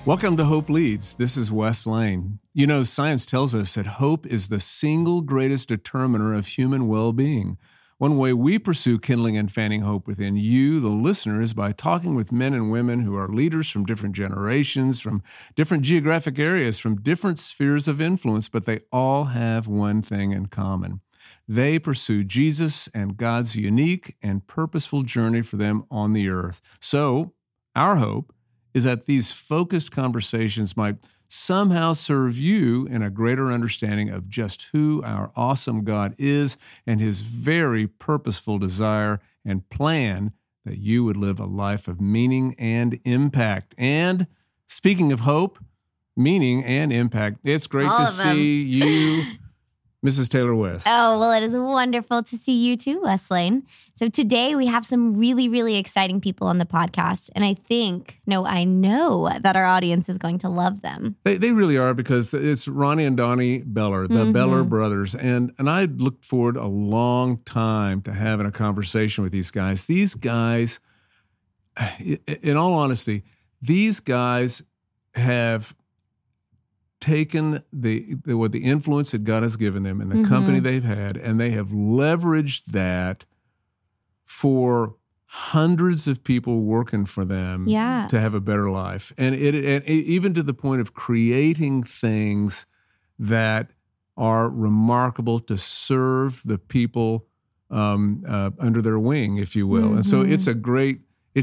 Welcome to Hope Leads. This is Wes Lane. You know, science tells us that hope is the single greatest determiner of human well-being. One way we pursue kindling and fanning hope within you, the listener, is by talking with men and women who are leaders from different generations, from different geographic areas, from different spheres of influence, but they all have one thing in common. They pursue Jesus and God's unique and purposeful journey for them on the earth. So, our hope is that these focused conversations might somehow serve you in a greater understanding of just who our awesome God is and his very purposeful desire and plan that you would live a life of meaning and impact. And speaking of hope, meaning and impact, it's great to see you, Mrs. Taylor West. Oh, well, it is wonderful to see you too, Wes Lane. So today we have some really, really exciting people on the podcast. And I know that our audience is going to love them. They really are, because it's Ronnie and Donnie Beller, the Beller brothers. And I looked forward a long time to having a conversation with these guys. These guys, in all honesty, these guys have taken the influence that God has given them and the company they've had, and they have leveraged that for hundreds of people working for them to have a better life. And it even to the point of creating things that are remarkable to serve the people under their wing, if you will. And so it's a great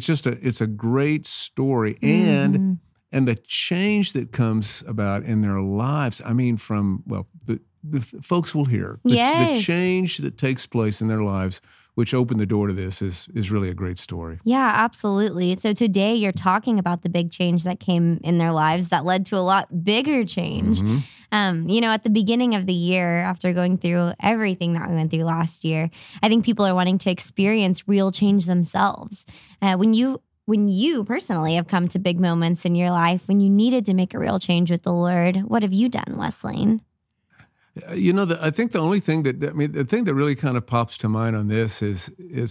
story. And the change that comes about in their lives, I mean, the folks will hear. The change that takes place in their lives, which opened the door to this, is really a great story. Yeah, absolutely. So today you're talking about the big change that came in their lives that led to a lot bigger change. At the beginning of the year, after going through everything that we went through last year, I think people are wanting to experience real change themselves. When you personally have come to big moments in your life, when you needed to make a real change with the Lord, what have you done, Wes Lane? I think the thing that really kind of pops to mind on this is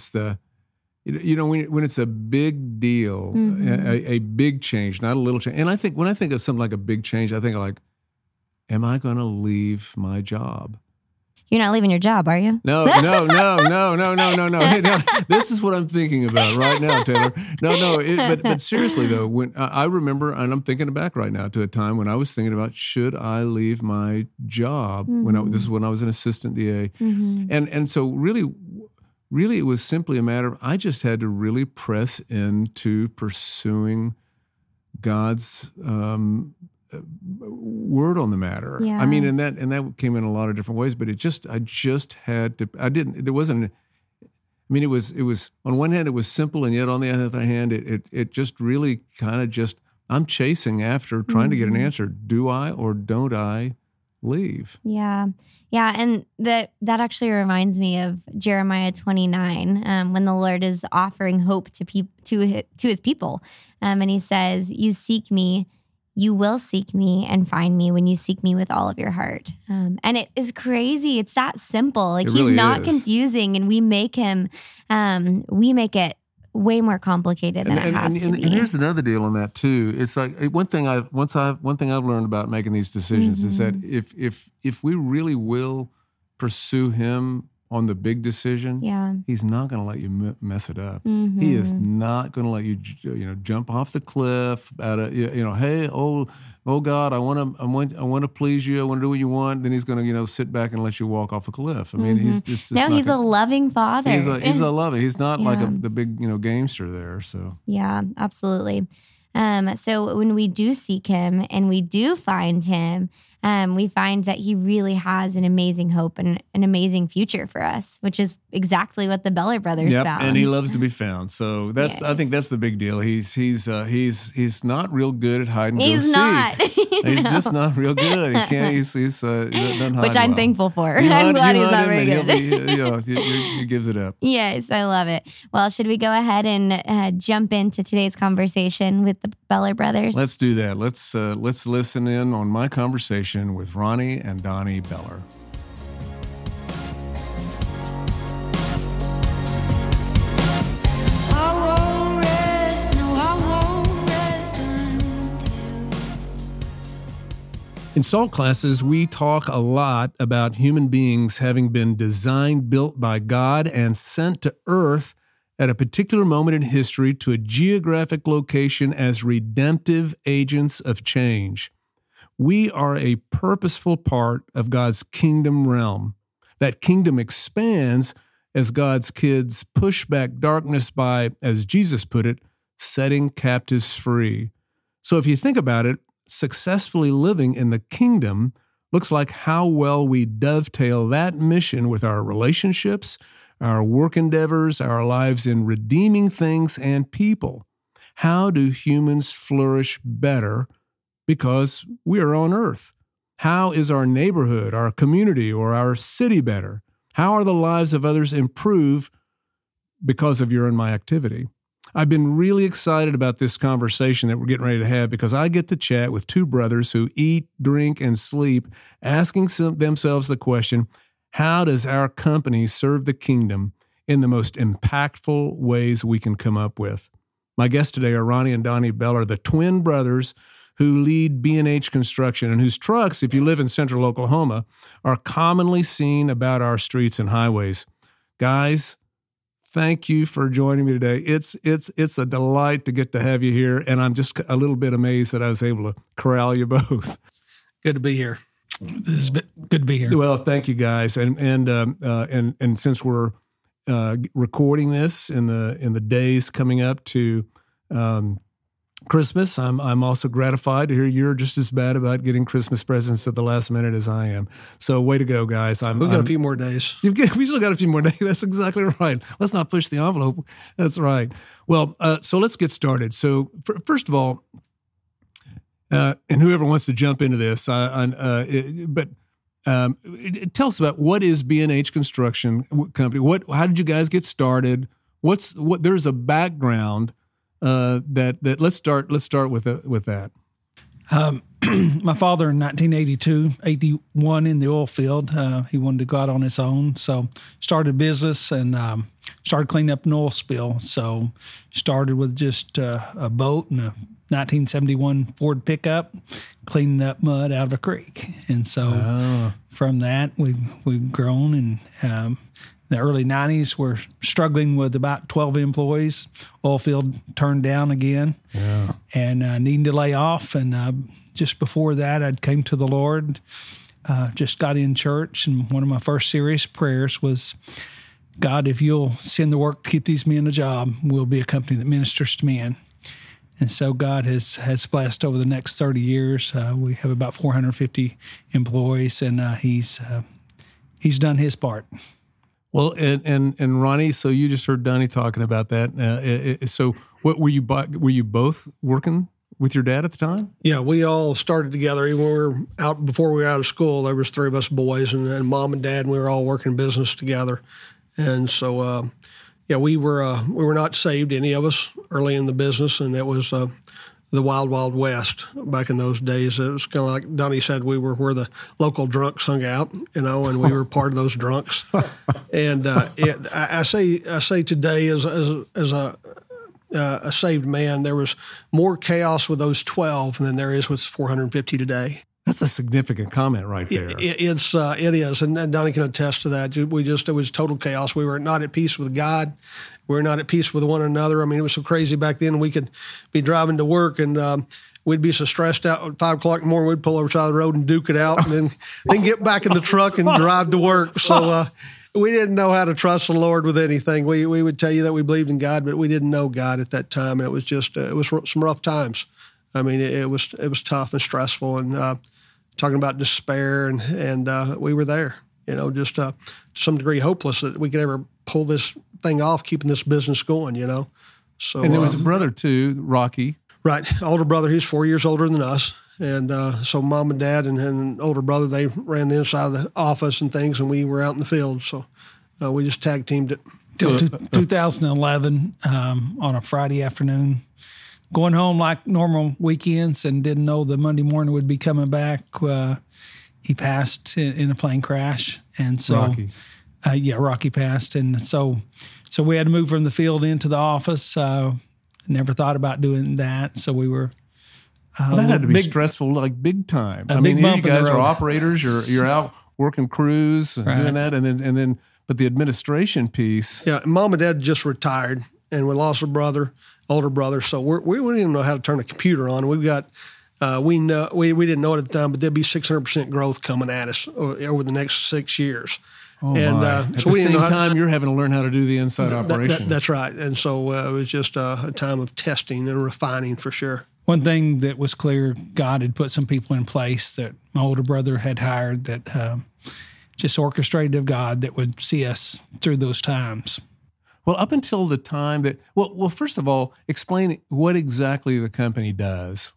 when it's a big deal, a big change, not a little change. And when I think of something like a big change, I think like, am I going to leave my job? You're not leaving your job, are you? No. Hey, no. This is what I'm thinking about right now, Taylor. But seriously though, when I remember, and I'm thinking back right now to a time when I was thinking about, should I leave my job? This is when I was an assistant DA, and so really, it was simply a matter of, I just had to really press into pursuing God's word on the matter. I mean, and that came in a lot of different ways, but I just had to, it was on one hand, it was simple, and yet on the other hand, it just really kind of I'm chasing after trying to get an answer. Do I or don't I leave? Yeah. And that actually reminds me of Jeremiah 29, when the Lord is offering hope to his people. And he says, you will seek me and find me when you seek me with all of your heart. And it is crazy. It's that simple. Like, he's not confusing, and we make it way more complicated than it has to be. And here's another deal on that too. It's like one thing I've learned about making these decisions is that if we really will pursue him on the big decision, he's not going to let you mess it up. He is not going to let you, jump off the cliff hey, oh God, I want to please you. I want to do what you want. Then he's going to, sit back and let you walk off a cliff. I mean, he's just he's a loving father. He's a loving. He's not like the big, gamester there. So yeah, absolutely. So when we do seek him and we do find him, we find that he really has an amazing hope and an amazing future for us, which is exactly what the Beller brothers found. And he loves to be found. So I think that's the big deal. He's not real good at hide and go seek. He's not. He's just not real good. He can't. He doesn't hide, which I'm thankful for. I'm glad he's not very good. He gives it up. Yes, I love it. Well, should we go ahead and jump into today's conversation with the Beller brothers? Let's do that. Let's listen in on my conversation with Ronnie and Donnie Beller. In SALT classes, we talk a lot about human beings having been designed, built by God, and sent to earth at a particular moment in history to a geographic location as redemptive agents of change. We are a purposeful part of God's kingdom realm. That kingdom expands as God's kids push back darkness by, as Jesus put it, setting captives free. So if you think about it, successfully living in the kingdom looks like how well we dovetail that mission with our relationships, our work endeavors, our lives in redeeming things and people. How do humans flourish better because we are on earth? How is our neighborhood, our community, or our city better? How are the lives of others improved because of your and my activity? I've been really excited about this conversation that we're getting ready to have because I get to chat with two brothers who eat, drink, and sleep, asking themselves the question, how does our company serve the kingdom in the most impactful ways we can come up with? My guests today are Ronnie and Donnie Beller, the twin brothers who lead B&H Construction and whose trucks, if you live in central Oklahoma, are commonly seen about our streets and highways. Guys, thank you for joining me today. It's a delight to get to have you here, and I'm just a little bit amazed that I was able to corral you both. Good to be here. This is good to be here. Well, thank you, guys, and since we're recording this in the days coming up to Christmas, I'm also gratified to hear you're just as bad about getting Christmas presents at the last minute as I am. So way to go, guys. We've got a few more days. We still got a few more days. That's exactly right. Let's not push the envelope. That's right. Well, so let's get started. So first of all, and whoever wants to jump into this, tell us about what is B&H Construction Company. How did you guys get started? There's a background. That let's start with that. My father in 81 in the oil field, he wanted to go out on his own, so started a business and started cleaning up an oil spill. So started with just a boat and a 1971 Ford pickup, cleaning up mud out of a creek. And so from that, we've grown, and in the early 90s, we're struggling with about 12 employees. Oil field turned down again, and needing to lay off. And just before that, I came to the Lord, just got in church, and one of my first serious prayers was, God, if you'll send the work to keep these men a job, we'll be a company that ministers to men. And so God has blessed over the next 30 years. We have about 450 employees, and He's done His part. Well, and Ronnie, so you just heard Donnie talking about that. So, what were you both working with your dad at the time? Yeah, we all started together. Even when we were out before we were out of school, there was three of us boys, and mom and dad, and we were all working business together. And so, we were not saved, any of us, early in the business, and it was the wild, wild west back in those days. It was kind of like Donnie said, we were where the local drunks hung out, and we were part of those drunks. And I say today, as a saved man, there was more chaos with those 12 than there is with 450 today. That's a significant comment right there. It is, and Donnie can attest to that. It was total chaos. We were not at peace with God. We were not at peace with one another. I mean, it was so crazy back then. We could be driving to work, and we'd be so stressed out at 5 o'clock in the morning, we'd pull over the side of the road and duke it out, and then get back in the truck and drive to work. So we didn't know how to trust the Lord with anything. We would tell you that we believed in God, but we didn't know God at that time, and it was just it was some rough times. I mean, it was tough and stressful, and talking about despair, and we were there, just to some degree hopeless that we could ever pull this thing off, keeping this business going, So, and there was a brother too, Rocky. Right, older brother. He's 4 years older than us, and so mom and dad and older brother, they ran the inside of the office and things, and we were out in the field. So we just tag teamed it. So, 2011 on a Friday afternoon, going home like normal weekends, and didn't know the Monday morning would be coming back. He passed in a plane crash, and so Rocky. Rocky passed, and so we had to move from the field into the office. Never thought about doing that, so we were Well, that had to be stressful, like big time. I mean, here you guys are operators. You're out working crews and doing that, and then, but the administration piece. Yeah, Mom and Dad just retired, and we lost a older brother. So we didn't even know how to turn a computer on. We've got. We didn't know it at the time, but there'd be 600% growth coming at us over the next 6 years. Oh, and at the same time, you're having to learn how to do the inside operation. That's right. And so it was just a time of testing and refining for sure. One thing that was clear, God had put some people in place that my older brother had hired that just orchestrated of God that would see us through those times. Well, up until the time that, well, first of all, explain what exactly the company does.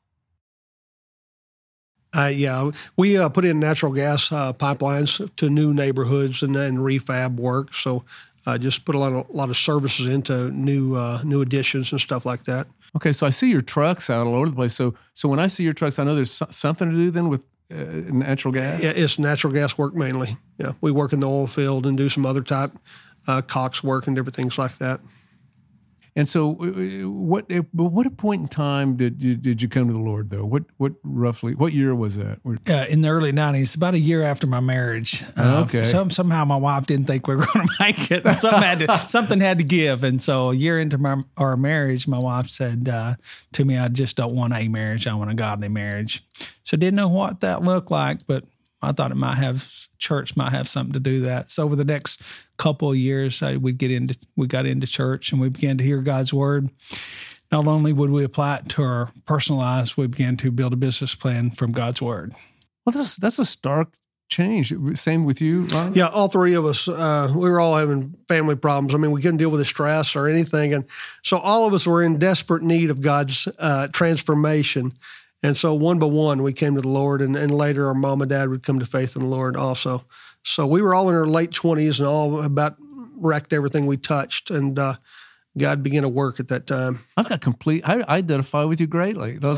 We put in natural gas pipelines to new neighborhoods and refab work. So just put a lot of services into new additions and stuff like that. Okay, so I see your trucks out all over the place. So when I see your trucks, I know there's something to do then with natural gas? Yeah, it's natural gas work mainly. Yeah, we work in the oil field and do some other type Cox work and different things like that. And so, what point in time did you come to the Lord, though? What year was that? In the early 90s, about a year after my marriage. Okay. Somehow my wife didn't think we were going to make it. Something had to give. And so a year into our marriage, my wife said to me, I just don't want a marriage. I want a godly marriage. So didn't know what that looked like, but I thought church might have something to do that. So over the next couple of years, we got into church and we began to hear God's word. Not only would we apply it to our personal lives, we began to build a business plan from God's word. Well, that's a stark change. Same with you, Ron? Yeah, all three of us, we were all having family problems. I mean, we couldn't deal with the stress or anything. And so all of us were in desperate need of God's transformation. And so one by one, we came to the Lord, and later our mom and dad would come to faith in the Lord also. So we were all in our late 20s and all about wrecked everything we touched, and God began to work at that time. I identify with you greatly. My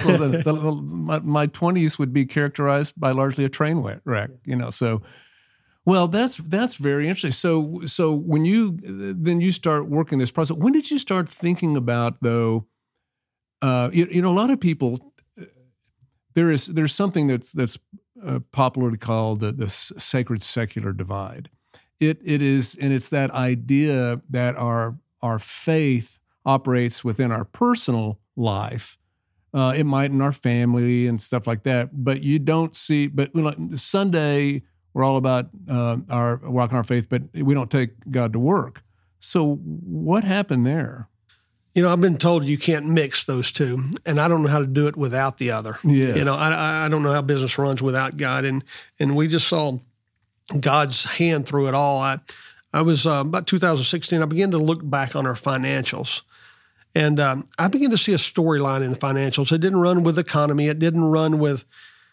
20s would be characterized by largely a train wreck, so. Well, that's very interesting. So when you start working this process, when did you start thinking about, though, a lot of people, there's something that's popularly called the sacred secular divide. It is, and it's that idea that our faith operates within our personal life. It might in our family and stuff like that, but you don't see. But Sunday, we're all about our walking our faith, but we don't take God to work. So what happened there? I've been told you can't mix those two, and I don't know how to do it without the other. Yes. I don't know how business runs without God, and we just saw God's hand through it all. I was about 2016. I began to look back on our financials, and I began to see a storyline in the financials. It didn't run with the economy. It didn't run with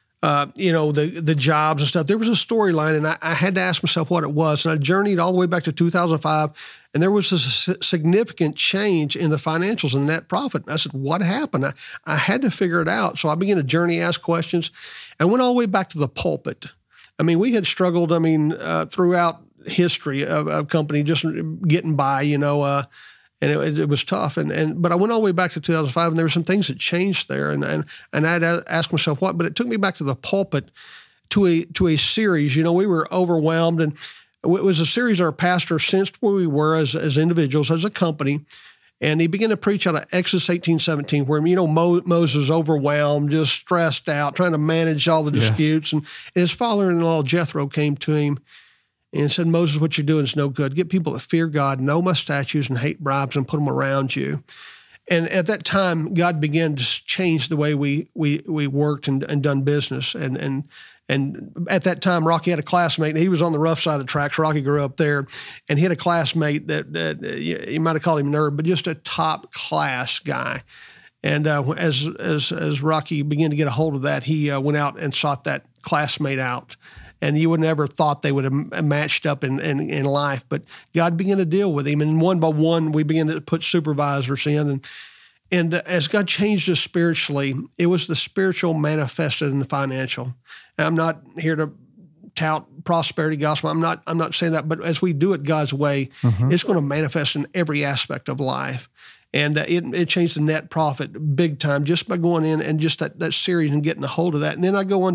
the jobs and stuff. There was a storyline, and I had to ask myself what it was. And I journeyed all the way back to 2005, and there was a significant change in the financials and net profit. And I said, what happened? I had to figure it out. So I began to journey, ask questions, and went all the way back to the pulpit. I mean, we had struggled, throughout history of company just getting by, and it was tough. But I went all the way back to 2005, and there were some things that changed there. And I had to ask myself what, but it took me back to the pulpit to a series. We were overwhelmed, and it was a series our pastor sensed where we were as individuals, as a company. And he began to preach out of Exodus 18:17, where, Moses was overwhelmed, just stressed out, trying to manage all the disputes. And his father-in-law, Jethro, came to him and said, Moses, what you're doing is no good. Get people that fear God, know my statutes, and hate bribes, and put them around you. And at that time, God began to change the way we worked and done business. And at that time, Rocky had a classmate, and he was on the rough side of the tracks. Rocky grew up there, and he had a classmate that you might have called him a nerd, but just a top class guy. And as Rocky began to get a hold of that, he went out and sought that classmate out. And you would never thought they would have matched up in life. But God began to deal with him. And one by one, we began to put supervisors in. And as God changed us spiritually, it was the spiritual manifested in the financial. And I'm not here to tout prosperity gospel. I'm not saying that. But as we do it God's way, it's going to manifest in every aspect of life. And it changed the net profit big time just by going in and just that series and getting a hold of that. And then I go on to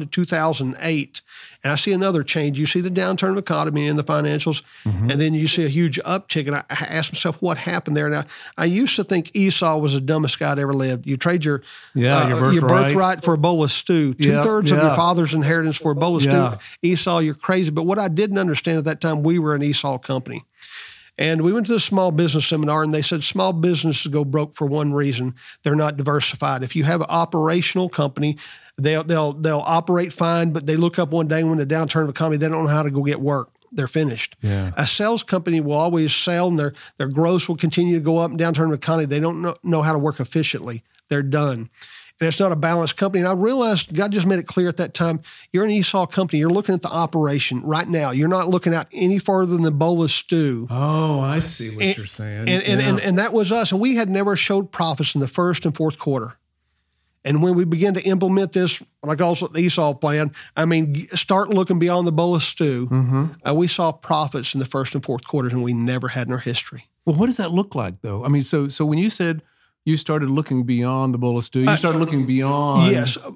2008, and I see another change. You see the downturn of economy in the financials, and then you see a huge uptick. And I ask myself, what happened there? Now, I used to think Esau was the dumbest guy that ever lived. You trade your birthright for a bowl of stew. Two-thirds of your father's inheritance for a bowl of stew. Esau, you're crazy. But what I didn't understand at that time, we were an Esau company. And we went to the small business seminar, and they said small businesses go broke for one reason: they're not diversified. If you have an operational company, they'll operate fine, but they look up one day when the downturn of the economy, they don't know how to go get work. They're finished. Yeah. A sales company will always sell, and their gross will continue to go up. And downturn of the economy, they don't know how to work efficiently. They're done. And it's not a balanced company. And I realized God just made it clear at that time, you're an Esau company. You're looking at the operation right now. You're not looking out any farther than the bowl of stew. Oh, I see what you're saying. And that was us. And we had never showed profits in the first and fourth quarter. And when we began to implement this, like also the Esau plan, start looking beyond the bowl of stew, we saw profits in the first and fourth quarters, and we never had in our history. Well, what does that look like, though? So when you said you started looking beyond the bowl of stew, you started looking beyond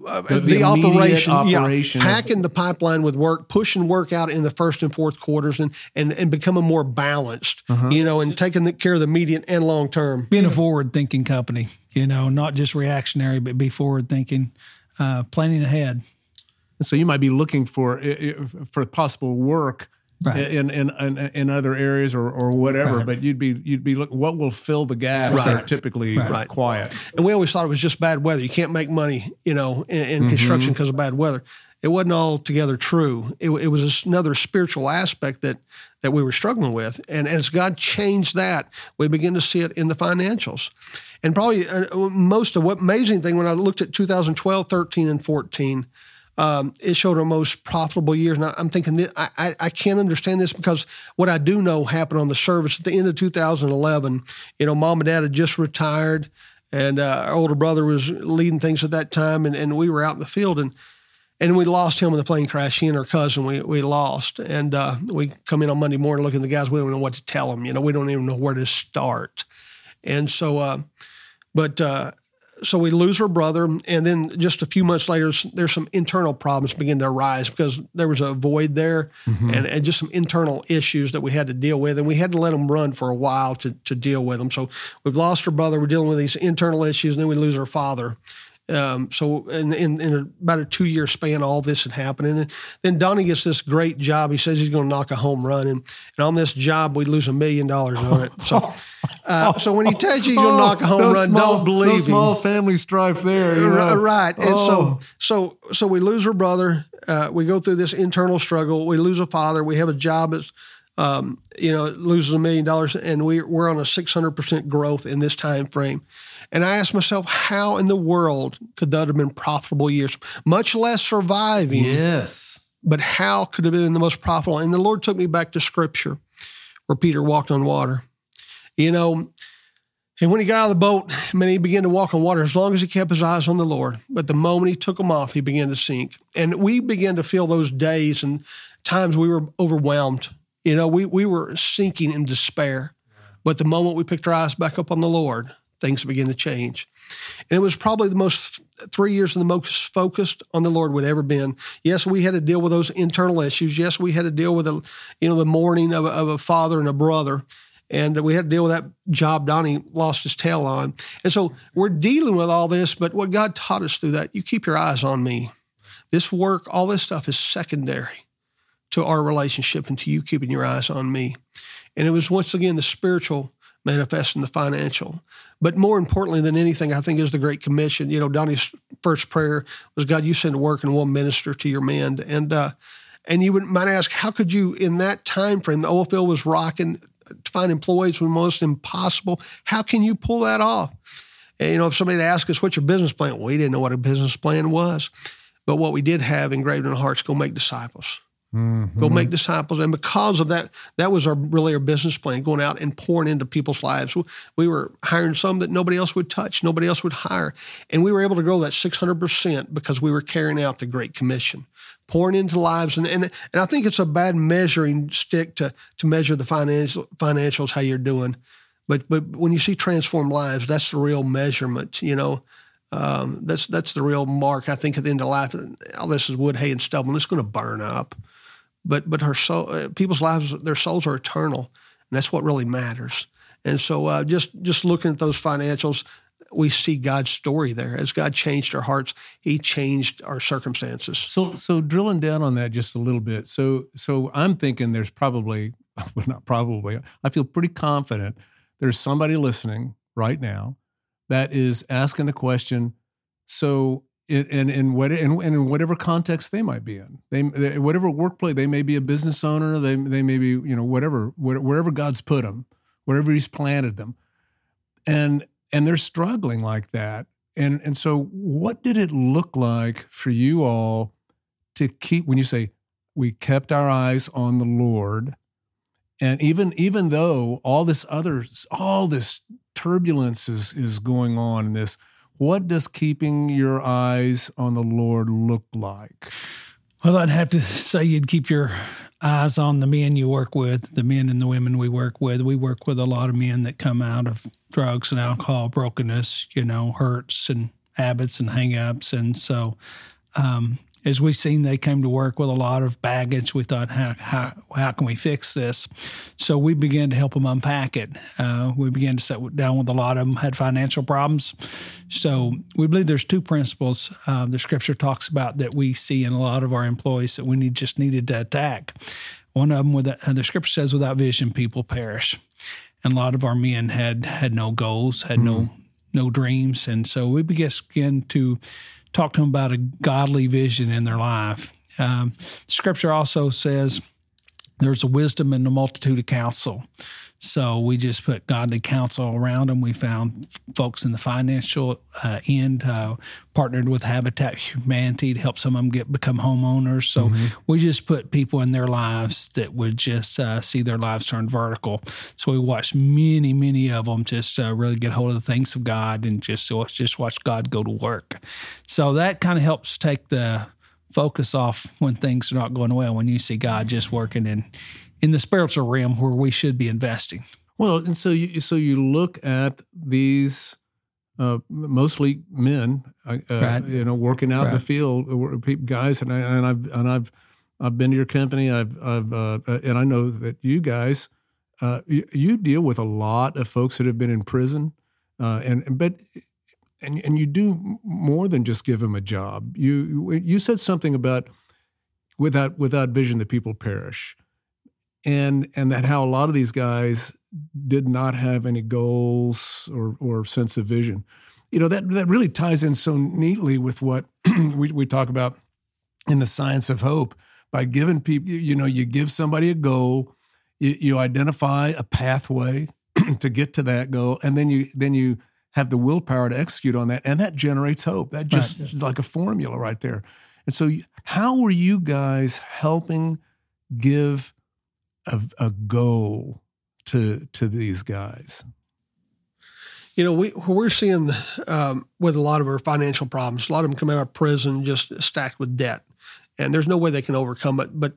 the operation. Packing the pipeline with work, pushing work out in the first and fourth quarters, and becoming more balanced, and taking care of the medium and long term. Being a forward-thinking company, not just reactionary, but be forward-thinking, planning ahead. So you might be looking for possible work. Right. In other areas or whatever, but you'd be looking what will fill the gaps that are typically quiet. And we always thought it was just bad weather. You can't make money, in construction because of bad weather. It wasn't altogether true. It was another spiritual aspect that we were struggling with. And as God changed that, we begin to see it in the financials. And probably most of what amazing thing when I looked at 2012, 13, and 14. It showed our most profitable years. And I'm thinking that I can't understand this because what I do know happened on the service at the end of 2011. Mom and Dad had just retired, and our older brother was leading things at that time, and we were out in the field, and we lost him in the plane crash. He and our cousin we lost, and we come in on Monday morning looking at the guys. We don't know what to tell them. We don't even know where to start, and so, So we lose our brother, and then just a few months later, there's some internal problems begin to arise because there was a void there and just some internal issues that we had to deal with, and we had to let them run for a while to deal with them. So we've lost our brother. We're dealing with these internal issues, and then we lose our father. So in about a 2-year span, all this had happened. And then Donnie gets this great job. He says he's going to knock a home run. And on this job, we lose $1 million on it. So when he tells you you'll knock a home run, don't believe him. No small family strife there. Right. And so we lose our brother. We go through this internal struggle. We lose a father. We have a job that's, loses $1 million. And we're on a 600% growth in this time frame. And I asked myself, how in the world could that have been profitable years? Much less surviving. Yes. But how could it have been the most profitable? And the Lord took me back to Scripture where Peter walked on water. And when he got out of the boat, he began to walk on water as long as he kept his eyes on the Lord. But the moment he took them off, he began to sink. And we began to feel those days and times we were overwhelmed. We were sinking in despair. But the moment we picked our eyes back up on the Lord, things began to change. And it was probably the most 3 years the most focused on the Lord we'd ever been. Yes, we had to deal with those internal issues. Yes, we had to deal with the mourning of a father and a brother. And we had to deal with that job Donnie lost his tail on. And so we're dealing with all this, but what God taught us through that, you keep your eyes on me. This work, all this stuff is secondary to our relationship and to you keeping your eyes on me. And it was once again the spiritual manifesting the financial. But more importantly than anything, I think is the Great Commission. Donnie's first prayer was, God, you send to work and we'll minister to your men. And you might ask, how could you, in that time frame, the oil field was rocking, to find employees was almost impossible. How can you pull that off? And, if somebody asked us, what's your business plan? We didn't know what a business plan was. But what we did have engraved in our hearts, go make disciples. Mm-hmm. Go make disciples. And because of that, that was our business plan, going out and pouring into people's lives. We were hiring some that nobody else would touch, nobody else would hire. And we were able to grow that 600% because we were carrying out the Great Commission, pouring into lives. And I think it's a bad measuring stick to measure the financials, how you're doing. But when you see transformed lives, that's the real measurement, that's the real mark. I think at the end of life, all this is wood, hay, and stubble, and it's going to burn up. But her soul, people's lives, their souls are eternal, and that's what really matters. And so just looking at those financials, we see God's story there. As God changed our hearts, He changed our circumstances. So drilling down on that just a little bit. So I'm thinking there's probably, well, not probably, I feel pretty confident there's somebody listening right now that is asking the question, so in whatever context they might be in, they whatever workplace, they may be a business owner, they may be, wherever God's put them, wherever He's planted them, and they're struggling like that. And so what did it look like for you all to keep, when you say we kept our eyes on the Lord, and even though all this turbulence is going on in this, what does keeping your eyes on the Lord look like? Well, I'd have to say you'd keep your eyes on the men you work with, the men and the women we work with. We work with a lot of men that come out of drugs and alcohol, brokenness, hurts and habits and hang-ups. And so as we seen, they came to work with a lot of baggage. We thought, how can we fix this? So we began to help them unpack it. We began to sit down with a lot of them, had financial problems. So we believe there's two principles the Scripture talks about that we see in a lot of our employees that we just needed to attack. One of them, the Scripture says, without vision, people perish. And a lot of our men had no goals, had no dreams. And so we began to talk to them about a godly vision in their life. Scripture also says there's a wisdom in the multitude of counsel. So we just put godly counsel around them. We found folks in the financial end, partnered with Habitat Humanity to help some of them become homeowners. So we just put people in their lives that would just see their lives turn vertical. So we watched many, many of them just really get hold of the things of God and just watch God go to work. So that kind of helps take the focus off when things are not going well, when you see God just working in the spiritual realm where we should be investing. Well, and so you look at these mostly men, Right. working out in Right. the field, guys, and I've been to your company. And I know that you guys you deal with a lot of folks that have been in prison, but you do more than just give them a job. You said something about without vision the people perish. And that how a lot of these guys did not have any goals or sense of vision. That really ties in so neatly with what we talk about in the science of hope. By giving people, you give somebody a goal, you identify a pathway to get to that goal, and then you have the willpower to execute on that, and that generates hope. That just like a formula right there. And so how were you guys helping give a goal to these guys? We're seeing with a lot of our financial problems, a lot of them come out of prison just stacked with debt, and there's no way they can overcome it. But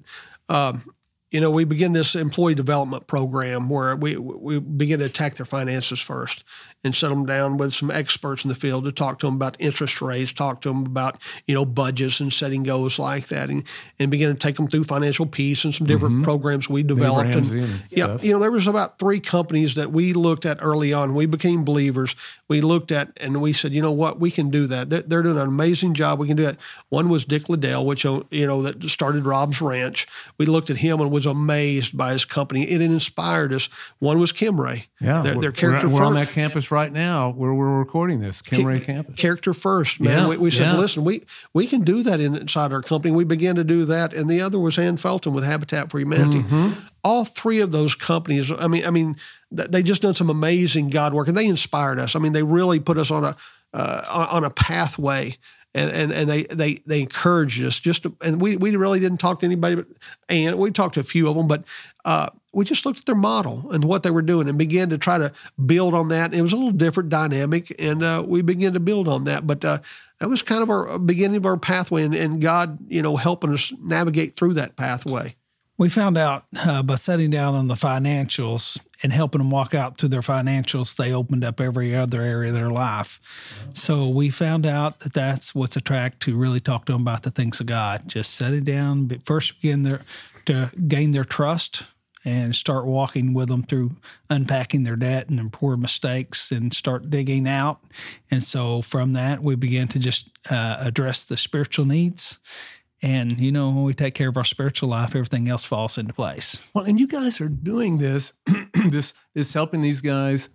we begin this employee development program where we begin to attack their finances first and set them down with some experts in the field to talk to them about interest rates, talk to them about, budgets and setting goals like that, and begin to take them through financial peace and some different programs we developed. There was about 3 companies that we looked at early on. We became believers. We looked at and we said, you know what, we can do that. They're doing an amazing job. We can do that. One was Dick Liddell, which, that started Rob's Ranch. We looked at him and was amazed by his company. It inspired us. One was Kimray. Yeah, their character. We're on that campus right now where we're recording this, Kimray campus. Character first, man. Yeah, we said, listen, we can do that inside our company. We began to do that. And the other was Ann Felton with Habitat for Humanity. All 3 of those companies, I mean, they just done some amazing God work, and they inspired us. I mean, they really put us on a pathway. And they encouraged us and we really didn't talk to anybody, and we talked to a few of them, but we just looked at their model and what they were doing and began to try to build on that. And it was a little different dynamic, and we began to build on that. But that was kind of our beginning of our pathway, and God, helping us navigate through that pathway. We found out by sitting down on the financials and helping them walk out through their financials, they opened up every other area of their life. So we found out that that's what's attracted to really talk to them about the things of God. Just sit it down, but first begin to gain their trust and start walking with them through unpacking their debt and their poor mistakes and start digging out. And so from that, we began to just address the spiritual needs. And, when we take care of our spiritual life, everything else falls into place. Well, and you guys are doing this, this helping these guys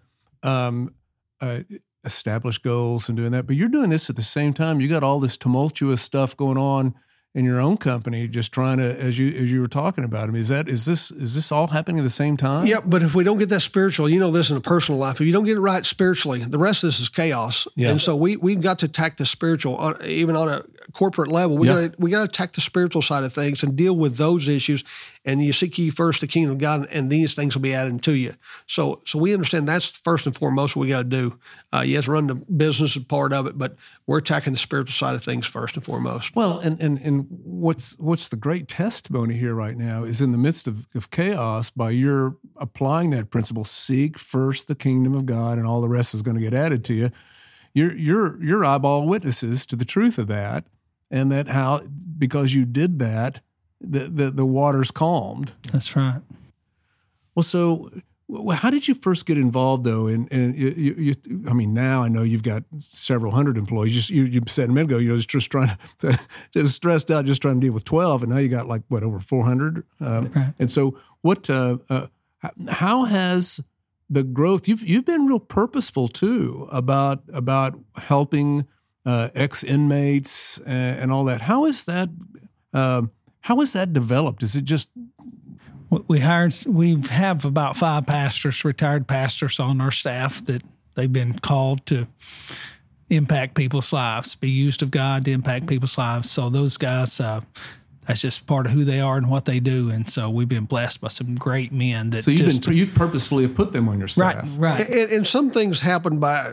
establish goals and doing that. But you're doing this at the same time. You got all this tumultuous stuff going on in your own company, just trying to, as you were talking about. I mean, is this all happening at the same time? Yeah, but if we don't get that spiritual, this in a personal life, if you don't get it right spiritually, the rest of this is chaos. Yeah. And so we've got to attack the spiritual, even on a corporate level. We got to attack the spiritual side of things and deal with those issues. And you seek ye first the kingdom of God, and these things will be added to you. So we understand that's first and foremost what we got to do. Yes, run the business is part of it, but we're attacking the spiritual side of things first and foremost. Well, and what's the great testimony here right now is in the midst of chaos, by your applying that principle, seek first the kingdom of God, and all the rest is going to get added to you. You're eyeball witnesses to the truth of that, and that how, because you did that, the water's calmed. That's right. Well, so how did you first get involved, though? I mean, now I know you've got several hundred employees. You said a minute ago, just trying to stressed out, just trying to deal with 12, and now you got over 400. Right. And so, how has the growth? You've been real purposeful too about helping ex-inmates and all that. How is that? How is that developed? Is it just? We have about 5 pastors, retired pastors on our staff that they've been called to impact people's lives, be used of God to impact people's lives. So those guys, that's just part of who they are and what they do. And so we've been blessed by some great men that. So you've purposefully put them on your staff, right? And some things happened by,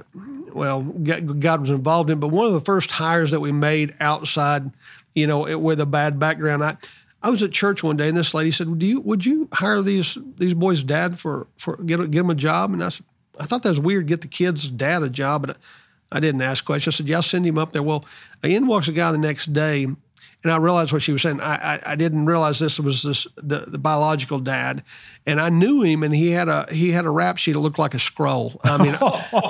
God was involved in. But one of the first hires that we made outside, with a bad background, I was at church one day, and this lady said, "Would you hire these boys' dad for get them a job?" And I said, I thought that was weird, get the kid's dad a job, but I didn't ask questions. I said, "Yeah, I'll send him up there." Well, in walks a guy the next day, and I realized what she was saying. I didn't realize this was the biological dad, and I knew him, and he had a rap sheet that looked like a scroll. I mean,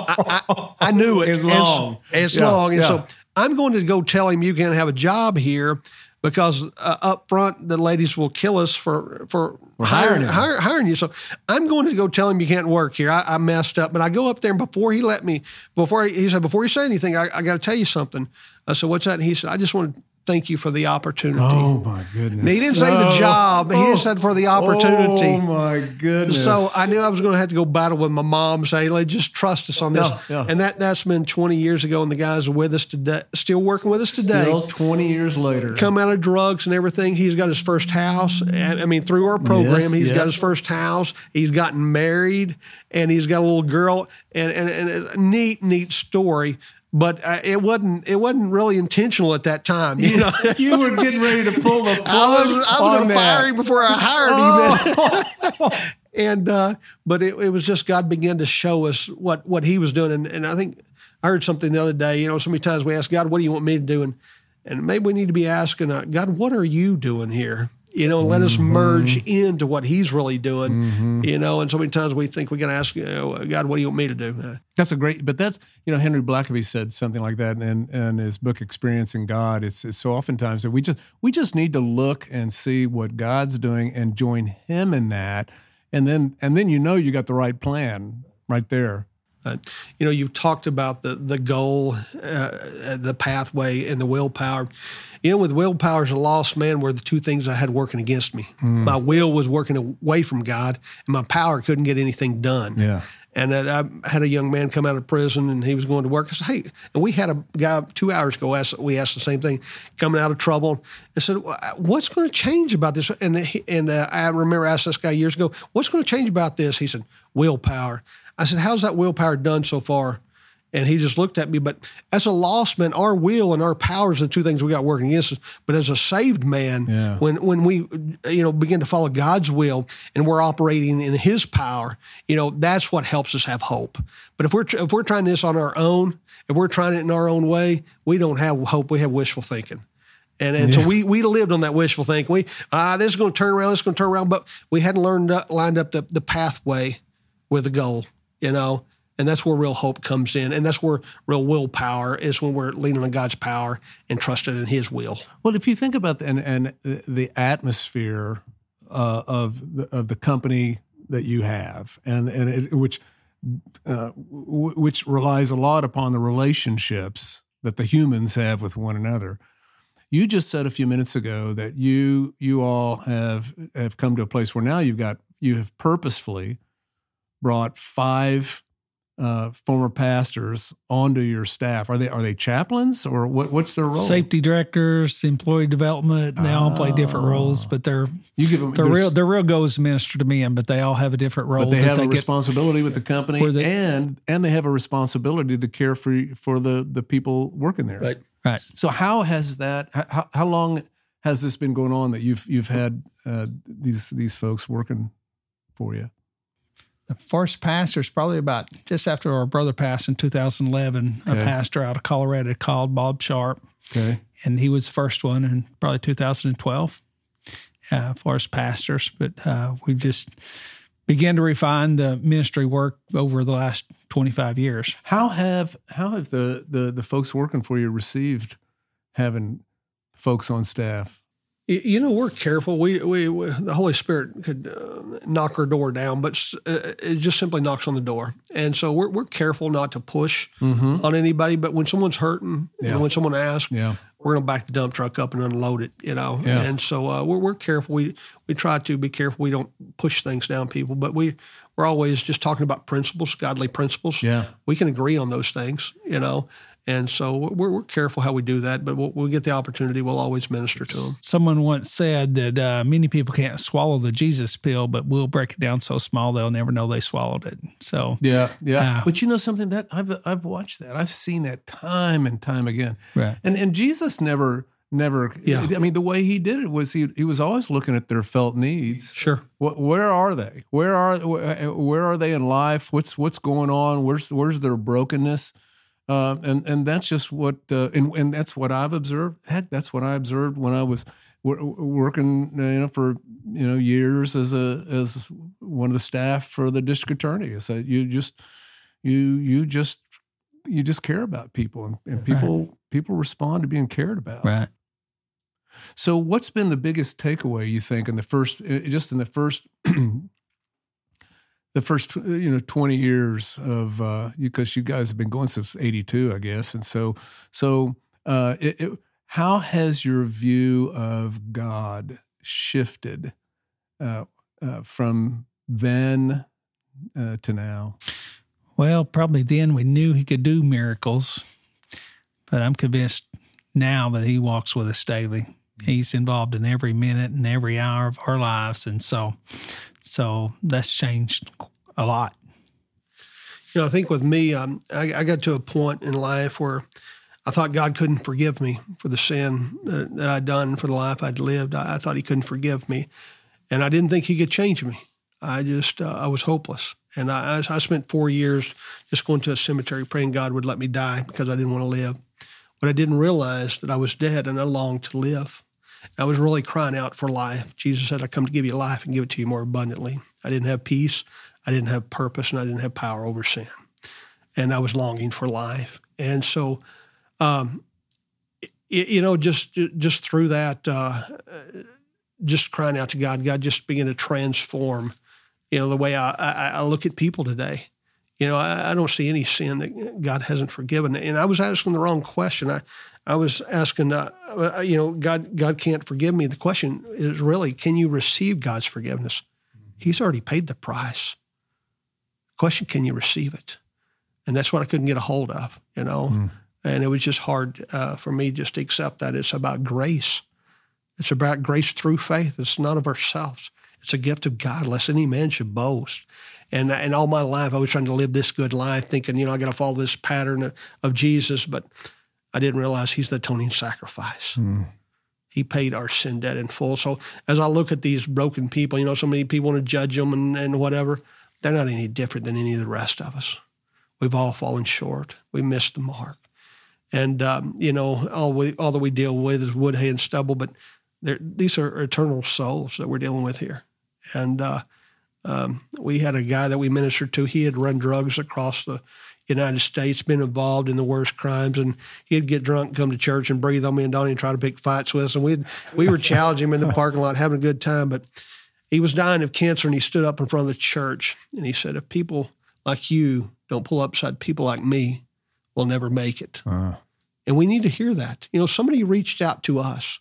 I knew it. It's long. It's long, and so I'm going to go tell him you can't have a job here. Because up front, the ladies will kill us for hiring you. So I'm going to go tell him you can't work here. I messed up. But I go up there, and before he said, before you say anything, I got to tell you something. I said, "What's that?" And he said, "I just want to thank you for the opportunity." Oh, my goodness. And he didn't say the job. He just said for the opportunity. Oh, my goodness. So I knew I was going to have to go battle with my mom, say, just trust us on this. Yeah. And that's been 20 years ago, and the guys are with us today, still working with us today. Still 20 years later. Come out of drugs and everything. He's got his first house. I mean, through our program, he's got his first house. He's gotten married, and he's got a little girl, and a neat story. But it wasn't really intentional at that time. You were getting ready to pull the plug. I was going to fire him before I hired him. And but it was just God began to show us what He was doing. And I think I heard something the other day. So many times we ask God, "What do you want me to do?" And maybe we need to be asking God, "What are you doing here?" Let us merge into what He's really doing, and so many times we think we got to ask, God, what do you want me to do? That's Henry Blackaby said something like that in his book, Experiencing God. It's so oftentimes that we just need to look and see what God's doing and join Him in that. And then you got the right plan right there. You've talked about the goal, the pathway, and the willpower. With willpower as a lost man were the two things I had working against me. My will was working away from God, and my power couldn't get anything done. Yeah. And I had a young man come out of prison, and he was going to work. I said, "Hey," and we had a guy 2 hours ago, we asked the same thing, coming out of trouble. I said, "What's going to change about this?" And I remember I asked this guy years ago, "What's going to change about this?" He said, "Willpower." I said, "How's that willpower done so far?" And he just looked at me. But as a lost man, our will and our powers are the two things we got working against us. But as a saved man, when we begin to follow God's will and we're operating in His power, that's what helps us have hope. But if we're trying this on our own, if we're trying it in our own way, we don't have hope. We have wishful thinking. And so we lived on that wishful thinking. This is going to turn around, this is going to turn around, but we hadn't lined up the pathway with the goal, and that's where real hope comes in. And that's where real willpower is, when we're leaning on God's power and trusting in His will. Well, if you think about the atmosphere of the company that you have, which relies a lot upon the relationships that the humans have with one another. You just said a few minutes ago that you all have come to a place where now you have purposefully brought 5 former pastors onto your staff. Are they chaplains, or what's their role? Safety directors, employee development. They all play different roles, but their real goal is to minister to men. But they all have a different role. But they have a responsibility with the company, and they have a responsibility to care for the people working there. Right. Right. So how has that? How long has this been going on that you've had these folks working for you? The first pastor is probably about just after our brother passed in 2011. Okay. A pastor out of Colorado called Bob Sharp. Okay. And he was the first one in probably 2012 for us pastors. But we just began to refine the ministry work over the last 25 years. How have the folks working for you received having folks on staff? We're careful. We the Holy Spirit could knock our door down, but it just simply knocks on the door. And so we're careful not to push on anybody. But when someone's hurting, when someone asks, we're going to back the dump truck up and unload it, And so we're careful. We try to be careful. We don't push things down people, but we're always just talking about principles, godly principles. Yeah. We can agree on those things, And so we're careful how we do that, but we'll get the opportunity, we'll always minister to them. Someone once said that many people can't swallow the Jesus pill, but we'll break it down so small they'll never know they swallowed it. So but something that I've watched that, I've seen that time and time again. Right. And Jesus never. I mean, the way He did it was he was always looking at their felt needs. Sure. Where are they? Where are they in life? What's going on? Where's their brokenness? And that's just what, and that's what I've observed. Heck, that's what I observed when I was working, for years as one of the staff for the district attorney. So you just care about people, and people respond to being cared about. Right. So, what's been the biggest takeaway you think in the first 20 years of because you guys have been going since '82, I guess, and so how has your view of God shifted from then to now? Well, probably then we knew He could do miracles, but I'm convinced now that He walks with us daily. He's involved in every minute and every hour of our lives, and so that's changed a lot. I think with me, I got to a point in life where I thought God couldn't forgive me for the sin that I'd done, for the life I'd lived. I thought He couldn't forgive me, and I didn't think He could change me. I was hopeless. And I spent 4 years just going to a cemetery praying God would let me die because I didn't want to live. But I didn't realize that I was dead and I longed to live. I was really crying out for life. Jesus said, I come to give you life and give it to you more abundantly. I didn't have peace, I didn't have purpose, and I didn't have power over sin. And I was longing for life. And so, just through that, just crying out to God just began to transform, the way I look at people today. I don't see any sin that God hasn't forgiven. And I was asking the wrong question. I was asking, God can't forgive me. The question is really, can you receive God's forgiveness? He's already paid the price. The question, can you receive it? And that's what I couldn't get a hold of, And it was just hard for me just to accept that. It's about grace. It's about grace through faith. It's not of ourselves. It's a gift of God, lest any man should boast. And all my life, I was trying to live this good life, thinking, I got to follow this pattern of Jesus, but I didn't realize he's the atoning sacrifice. He paid our sin debt in full. So as I look at these broken people, so many people want to judge them and whatever. They're not any different than any of the rest of us. We've all fallen short. We missed the mark. And, all that we deal with is wood, hay, and stubble, but these are eternal souls that we're dealing with here. And we had a guy that we ministered to. He had run drugs across the United States, been involved in the worst crimes, and he'd get drunk, come to church, and breathe on me and Donnie and try to pick fights with us. And we were challenging him in the parking lot, having a good time. But he was dying of cancer, and he stood up in front of the church, and he said, if people like you don't pull up beside people like me, we'll never make it. And we need to hear that. Somebody reached out to us.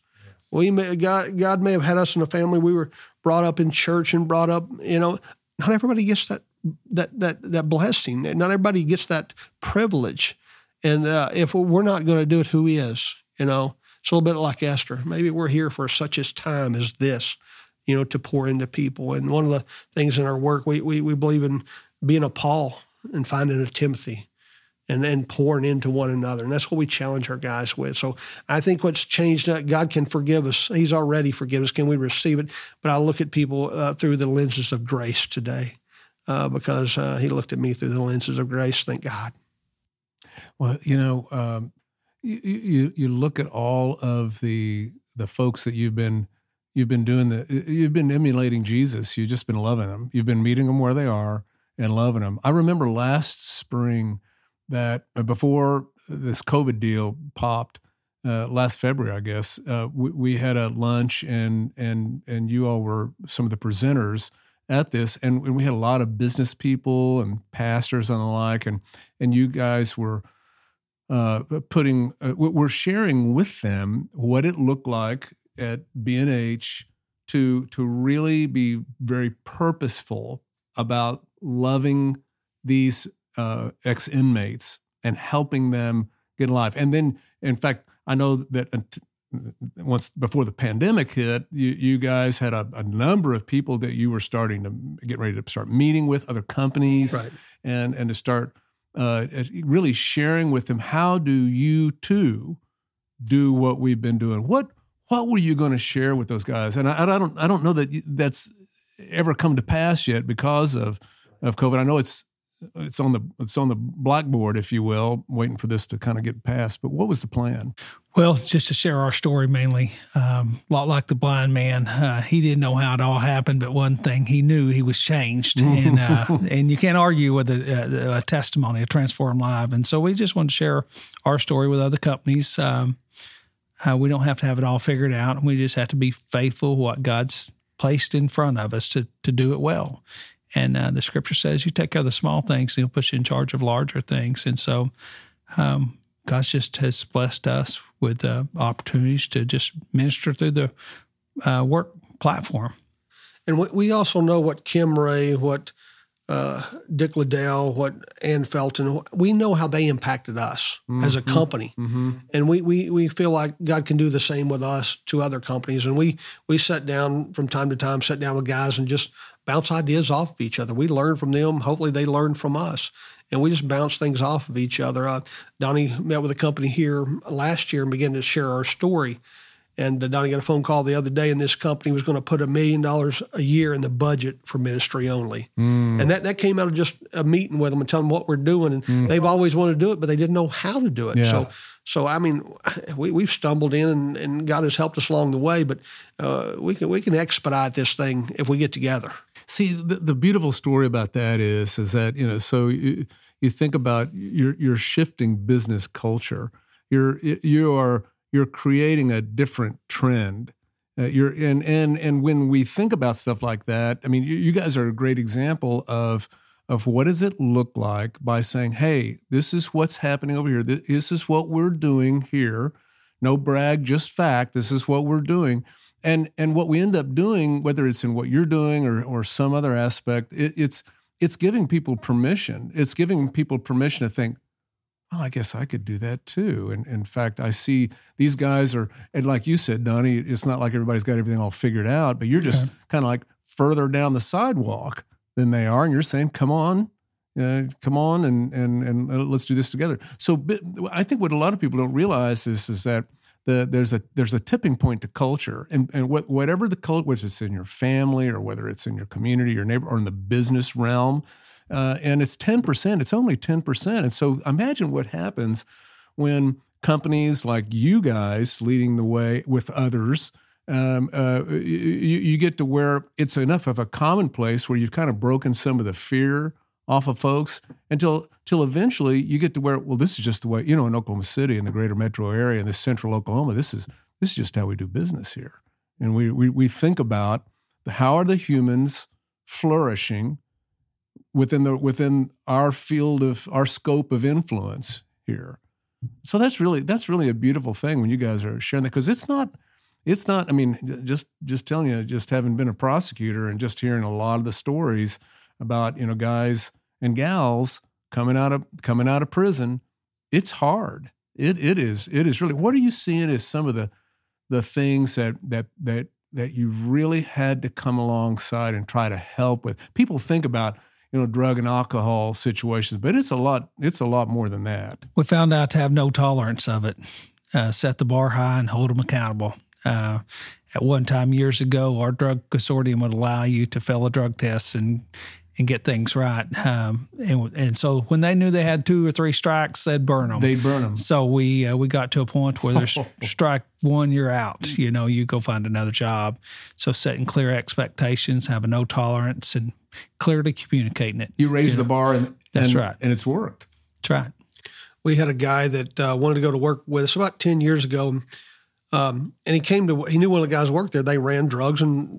God may have had us in a family. We were brought up in church and brought up, not everybody gets that blessing. Not everybody gets that privilege. And if we're not going to do it, who is? It's a little bit like Esther. Maybe we're here for such a time as this, to pour into people. And one of the things in our work, we believe in being a Paul and finding a Timothy and then pouring into one another. And that's what we challenge our guys with. So I think what's changed, God can forgive us. He's already forgiven us. Can we receive it? But I look at people through the lenses of grace today because he looked at me through the lenses of grace. Thank God. Well, you look at all of the folks that you've been emulating Jesus. You've just been loving them. You've been meeting them where they are and loving them. I remember last spring that before this COVID deal popped, last February, I guess, we had a lunch and you all were some of the presenters at this, and we had a lot of business people and pastors and the like, and you guys were we're sharing with them what it looked like at B&H to really be very purposeful about loving these ex-inmates and helping them get alive. And then, in fact, I know that once before the pandemic hit, you guys had a number of people that you were starting to get ready to start meeting with, other companies, right, and to start really sharing with them, how do you too do what we've been doing? What were you going to share with those guys? And I don't know that that's ever come to pass yet because of COVID. I know it's on the blackboard, if you will, waiting for this to kind of get passed. But what was the plan? Well, just to share our story mainly, a lot like the blind man, he didn't know how it all happened, but one thing he knew, he was changed, and you can't argue with a testimony, a transformed life. And so we just want to share our story with other companies. We don't have to have it all figured out. We just have to be faithful what God's placed in front of us to do it well. And the scripture says you take care of the small things, and he'll put you in charge of larger things. And so God just has blessed us with opportunities to just minister through the work platform. And we also know what Kim Ray, what Dick Liddell, what Ann Felton, we know how they impacted us as a company. Mm-hmm. And we feel like God can do the same with us to other companies. And we sat down from time to time, sat down with guys and just bounce ideas off of each other. We learn from them. Hopefully they learn from us. And we just bounce things off of each other. Donnie met with a company here last year and began to share our story. And Donnie got a phone call the other day, and this company was going to put $1 million a year in the budget for ministry only. And that came out of just a meeting with them and telling them what we're doing. And they've always wanted to do it, but they didn't know how to do it. Yeah. So I mean, we've stumbled in, and God has helped us along the way, but we can expedite this thing if we get together. See, the beautiful story about that is that, so you think about you're shifting business culture. You're creating a different trend. And when we think about stuff like that, I mean, you guys are a great example of what does it look like by saying, hey, this is what's happening over here. This is what we're doing here. No brag, just fact. This is what we're doing. And what we end up doing, whether it's in what you're doing or some other aspect, it's giving people permission. It's giving people permission to think, well, I guess I could do that too. And in fact, I see these guys and like you said, Donnie, it's not like everybody's got everything all figured out, but you're just kind of like further down the sidewalk than they are, and you're saying, come on, and let's do this together. So I think what a lot of people don't realize is that there's a tipping point to culture, and whatever the culture, whether it's in your family or whether it's in your community, your neighbor, or in the business realm, and it's 10%. It's only 10%, and so imagine what happens when companies like you guys leading the way with others. You get to where it's enough of a commonplace where you've kind of broken some of the fear off of folks until eventually you get to where, well, this is just the way, in Oklahoma City, in the greater metro area, in this central Oklahoma, this is just how we do business here. And we think about how are the humans flourishing within our field of our scope of influence here. So that's really a beautiful thing when you guys are sharing that, because it's not. I mean, just telling you, just having been a prosecutor and just hearing a lot of the stories about guys and gals coming out of prison, it's hard. It is really. What are you seeing as some of the things that you really had to come alongside and try to help with? People think about drug and alcohol situations, but it's a lot more than that. We found out to have no tolerance of it, set the bar high and hold them accountable. At one time years ago, our drug consortium would allow you to fail a drug test and get things right. And so when they knew they had 2 or 3 strikes, they'd burn them. They'd burn them. So we got to a point where there's strike 1, you're out. You go find another job. So setting clear expectations, having no tolerance, and clearly communicating it. You raised the bar, that's right. And it's worked. That's right. We had a guy that wanted to go to work with us about 10 years ago. And he knew one of the guys who worked there. They ran drugs and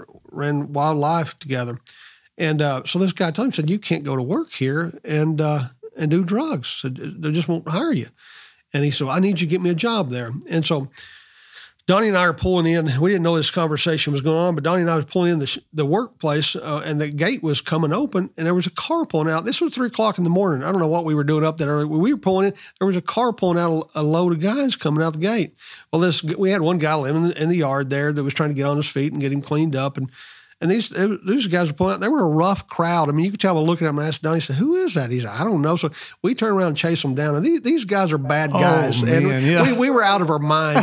ran wildlife together. And so this guy told him, said, you can't go to work here and do drugs. So they just won't hire you. And he said, I need you to get me a job there. And so Donnie and I are pulling in. We didn't know this conversation was going on, but Donnie and I was pulling in the workplace, and the gate was coming open, and there was a car pulling out. This was 3:00 in the morning. I don't know what we were doing up there early. When we were pulling in, there was a car pulling out a load of guys coming out the gate. Well, we had one guy living in the yard there that was trying to get on his feet and get him cleaned up, and these guys were pulling out. They were a rough crowd. I mean, you could tell by looking at them. I asked Donnie, said, who is that? He said, I don't know. So we turned around and chased them down. And these guys are bad guys. Oh, man, and yeah. we were out of our mind.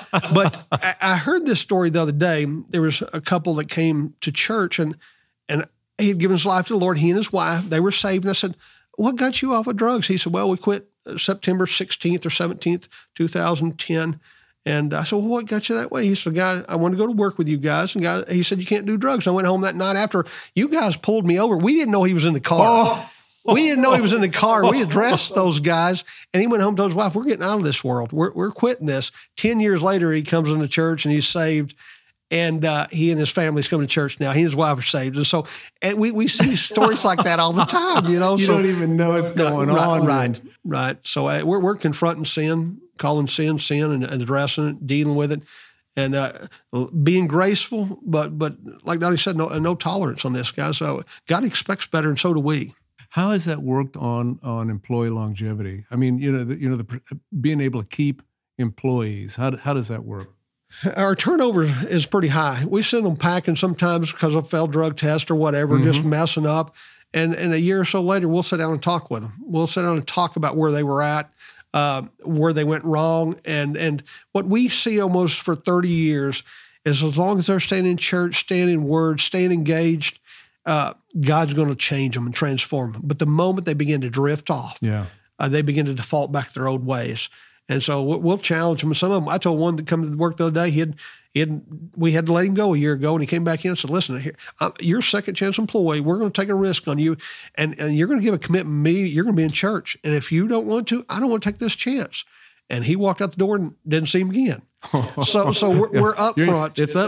But I heard this story the other day. There was a couple that came to church, and he had given his life to the Lord. He and his wife, they were saved. And I said, what got you off of drugs? He said, well, we quit September 16th or 17th, 2010. And I said, well, what got you that way? He said, guy, I want to go to work with you guys. And he said, you can't do drugs. I went home that night after you guys pulled me over. We didn't know he was in the car. Oh. We didn't know he was in the car. We addressed those guys. And he went home and told his wife, we're getting out of this world. We're quitting this. 10 years later, he comes into church and he's saved. And he and his family's coming to church now. He and his wife are saved. And so we see stories like that all the time, You don't even know what's going on. Right. So we're confronting sin, calling sin, and addressing it, dealing with it, and being graceful. But like Donnie said, no tolerance on this, guys. So God expects better, and so do we. How has that worked on employee longevity? I mean, being able to keep employees. How does that work? Our turnover is pretty high. We send them packing sometimes because of a failed drug test or whatever, just messing up. And a year or so later, we'll sit down and talk with them. We'll sit down and talk about where they were at, where they went wrong. And what we see almost for 30 years is as long as they're staying in church, staying in word, staying engaged, God's going to change them and transform them. But the moment they begin to drift off, they begin to default back to their old ways. And so we'll challenge them. Some of them, I told one that come to work the other day, we had to let him go a year ago, and he came back in and said, listen, you're a second chance employee. We're going to take a risk on you, and you're going to give a commitment to me. You're going to be in church. And if you don't want to, I don't want to take this chance. And he walked out the door and didn't see him again. So we're up front. It's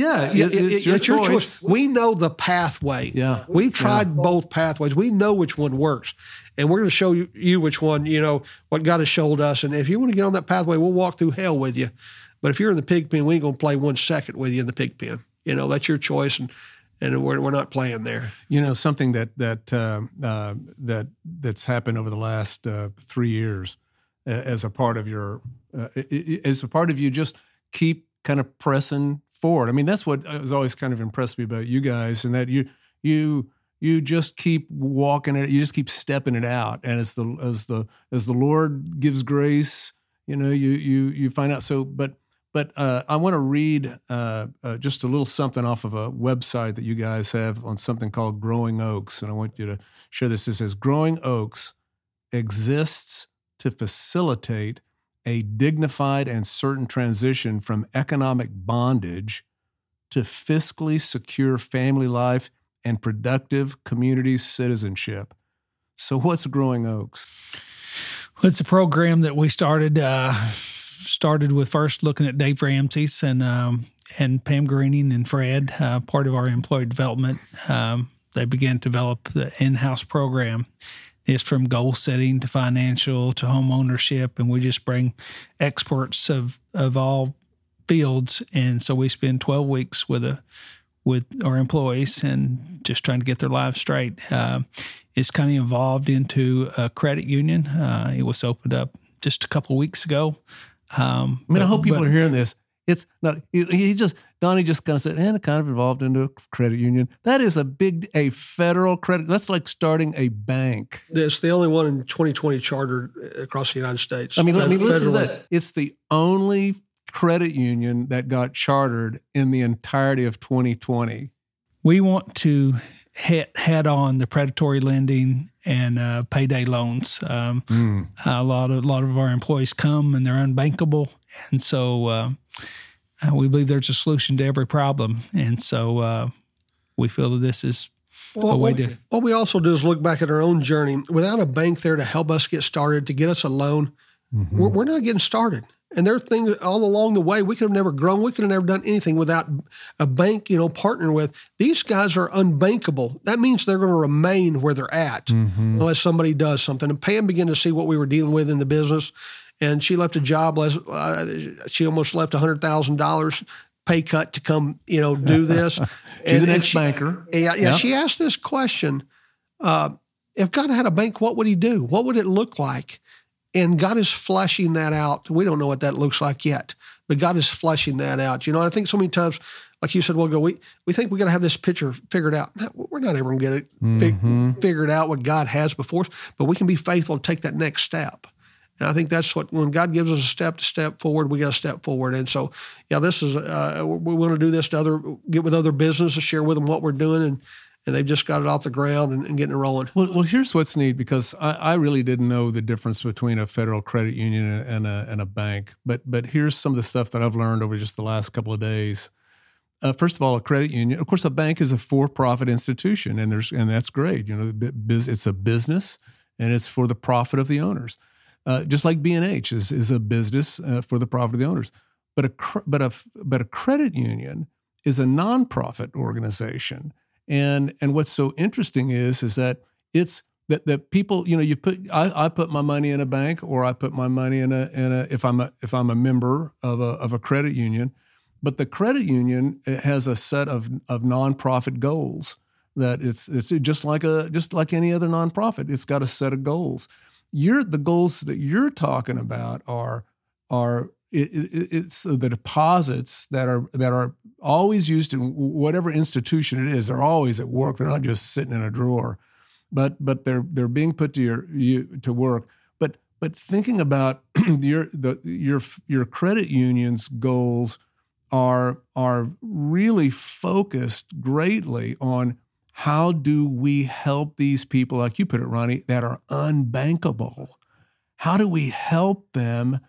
your choice. We know the pathway. Yeah. We've tried both pathways. We know which one works. And we're going to show you which one, what God has showed us. And if you want to get on that pathway, we'll walk through hell with you. But if you're in the pig pen, we ain't going to play 1 second with you in the pig pen. That's your choice, and we're not playing there. Something that's happened over the last 3 years as a part of you just keep kind of pressing forward. I mean, that's what has always kind of impressed me about you guys, and that you just keep walking it, you just keep stepping it out, and as the Lord gives grace, you find out. So, but I want to read just a little something off of a website that you guys have on something called Growing Oaks, and I want you to share this. It says, Growing Oaks exists to facilitate a dignified and certain transition from economic bondage to fiscally secure family life and productive community citizenship. So what's Growing Oaks? Well, it's a program that we started with first looking at Dave Ramsey's and Pam Greening and Fred, part of our employee development. They began to develop the in-house program. It's from goal setting to financial to home ownership, and we just bring experts of all fields. And so we spend 12 weeks with our employees and just trying to get their lives straight. It's kind of evolved into a credit union. It was opened up just a couple of weeks ago. I hope people are hearing this. It's not, Donnie just kind of said, and it kind of evolved into a credit union. That is a federal credit. That's like starting a bank. It's the only one in 2020 chartered across the United States. I mean, listen to that. It's the only credit union that got chartered in the entirety of 2020. We want to head on the predatory lending and payday loans. A lot of our employees come and they're unbankable, and so we believe there's a solution to every problem. And so we feel that this is a way to. What we also do is look back at our own journey. Without a bank there to help us get started, to get us a loan, we're not getting started. And there are things all along the way. We could have never grown. We could have never done anything without a bank, partnering with. These guys are unbankable. That means they're going to remain where they're at unless somebody does something. And Pam began to see what we were dealing with in the business, and she left a job. She almost left $100,000 pay cut to come, do this. She's an ex-banker. Yeah. She asked this question: if God had a bank, what would He do? What would it look like? And God is fleshing that out. We don't know what that looks like yet, but God is fleshing that out. I think so many times, like you said, we think we got to have this picture figured out. We're not ever going to get it figured out what God has before us, but we can be faithful to take that next step. And I think that's when God gives us a step to step forward, we got to step forward. And so, this is, we want to do this get with other businesses, share with them what we're doing, and they've just got it off the ground and getting it rolling. Well, here's what's neat, because I really didn't know the difference between a federal credit union and a bank. But here's some of the stuff that I've learned over just the last couple of days. First of all, a credit union, of course, a bank is a for-profit institution, and that's great. It's a business, and it's for the profit of the owners. Just like B&H is a business for the profit of the owners. But a credit union is a nonprofit organization. And what's so interesting is that it's that people, I put my money in a bank, or I put my money in a if I'm a member of a credit union, but the credit union has a set of nonprofit goals that it's just like any other nonprofit. It's got a set of goals. The goals that you're talking about are it's the deposits that are always used in whatever institution it is. They're always at work. They're not just sitting in a drawer, but they're being put to work. But thinking about your credit union's goals are really focused greatly on how do we help these people, like you put it, Ronnie, that are unbankable. How do we help them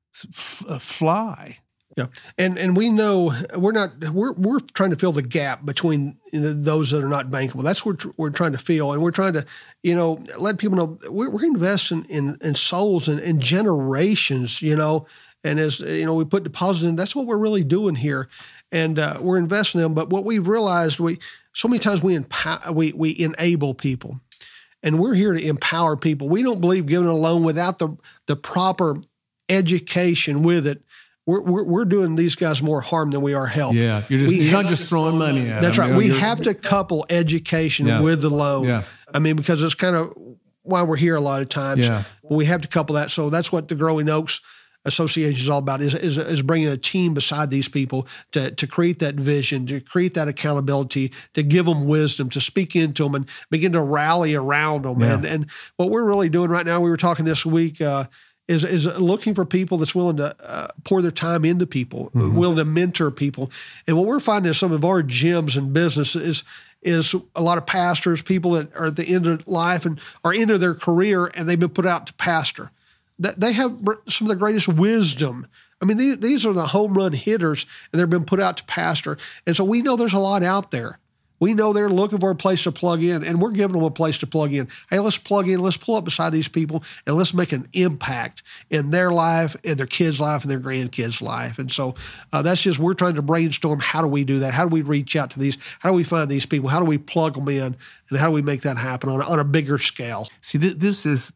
fly? Yeah, and we know we're trying to fill the gap between those that are not bankable. That's what we're trying to fill, and we're trying to let people know we're investing in souls and generations. And as we put deposits in, that's what we're really doing here, and we're investing in them. But what we've realized, so many times we enable people, and we're here to empower people. We don't believe giving a loan without the proper education with it. We're doing these guys more harm than we are help. Yeah, you're not just throwing money at them. That's right. We have to couple education with the loan. Yeah. I mean, because it's kind of why we're here a lot of times. Yeah. We have to couple that. So that's what the Growing Oaks association is all about is bringing a team beside these people to create that vision, to create that accountability, to give them wisdom, to speak into them and begin to rally around them. Yeah. And what we're really doing right now, we were talking this week, is looking for people that's willing to pour their time into people, willing to mentor people. And what we're finding is some of our gyms and business is a lot of pastors, people that are at the end of life and are into their career, and they've been put out to pastor. That they have some of the greatest wisdom. I mean, these are the home run hitters, and they've been put out to pastor. And so we know there's a lot out there. We know they're looking for a place to plug in, and we're giving them a place to plug in. Hey, let's plug in. Let's pull up beside these people, and let's make an impact in their life, in their kids' life, and their grandkids' life. And so that's just, we're trying to brainstorm, how do we do that? How do we reach out to these? How do we find these people? How do we plug them in? And how do we make that happen on a bigger scale? See, this is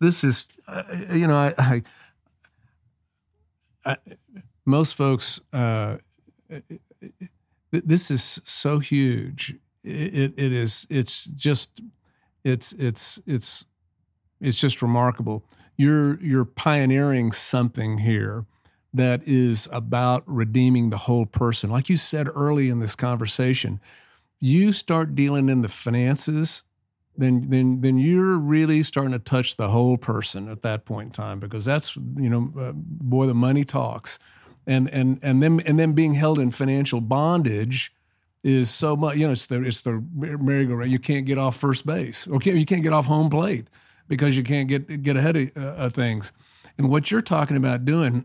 most folks, this is so huge. It's just remarkable. You're pioneering something here that is about redeeming the whole person. Like you said early in this conversation, you start dealing in the finances, then you're really starting to touch the whole person at that point in time, because that's, boy, the money talks. And then being held in financial bondage is so much, it's the merry-go-round. You can't get off first base, or you can't get off home plate because you can't get ahead of things. And what you're talking about doing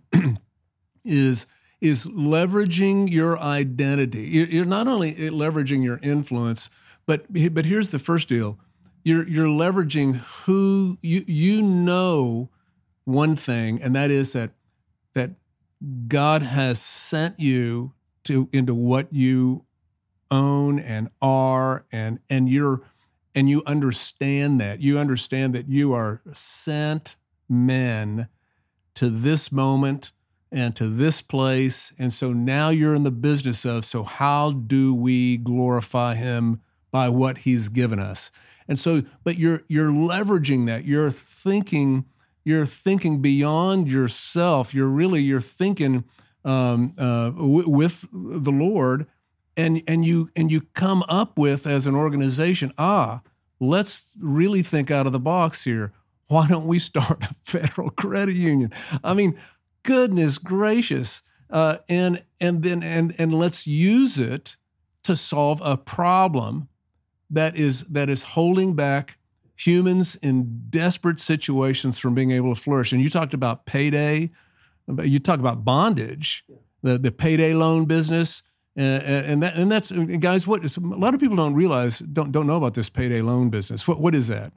is leveraging your identity. You're not only leveraging your influence, but here's the first deal. You're leveraging who you know one thing, and that is that God has sent you into what you own and are, and you understand that. You understand that you are sent men to this moment and to this place. And so now you're in the business of, so how do we glorify him by what he's given us? And so, but you're leveraging that. You're thinking beyond yourself. You're thinking with the Lord, and you come up with, as an organization, let's really think out of the box here. Why don't we start a federal credit union? I mean, goodness gracious, and let's use it to solve a problem that is holding back humans in desperate situations from being able to flourish. And you talked about payday, you talk about bondage, the payday loan business, and that's, guys, what is, a lot of people don't realize, don't know about this payday loan business. What is that?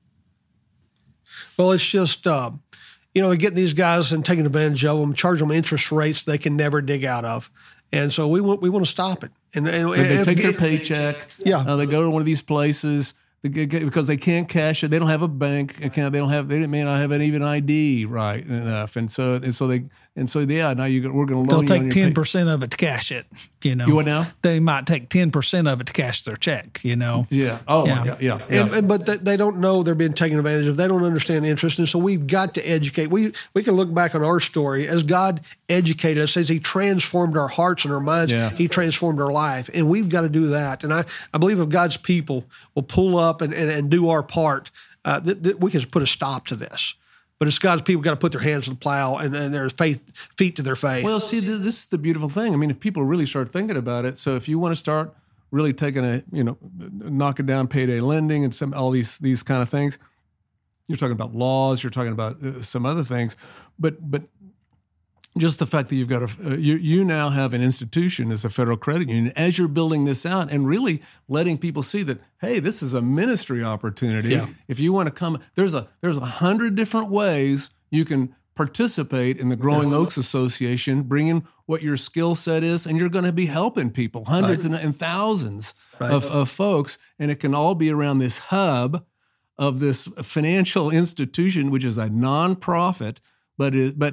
Well, it's just they're getting these guys and taking advantage of them, charging them interest rates they can never dig out of. And so we want to stop it. And they take their paycheck. Yeah. They go to one of these places because they can't cash it. They don't have a bank account. They may not have an even ID right enough. And so now we're going to loan they'll you take on 10% of it to cash it. You what now? They might take 10% of it to cash their check. Yeah. Oh, yeah. But they don't know they're being taken advantage of. They don't understand interest, and so we've got to educate. We can look back on our story as God educated us, as He transformed our hearts and our minds. Yeah. He transformed our life, and we've got to do that. And I believe if God's people will pull up and do our part, that we can put a stop to this. But it's God's people got to put their hands on the plow and their feet to their faith. Well, see, this is the beautiful thing. I mean, if people really start thinking about it, so if you want to start really taking knocking down payday lending and all these kind of things, you're talking about laws, you're talking about some other things, but just the fact that you've got you now have an institution as a federal credit union, as you're building this out and really letting people see that, hey, this is a ministry opportunity. Yeah. If you want to come, there's 100 different ways you can participate in the Growing Oaks Association, bringing what your skill set is, and you're going to be helping people, hundreds and thousands of folks, and it can all be around this hub of this financial institution, which is a nonprofit, but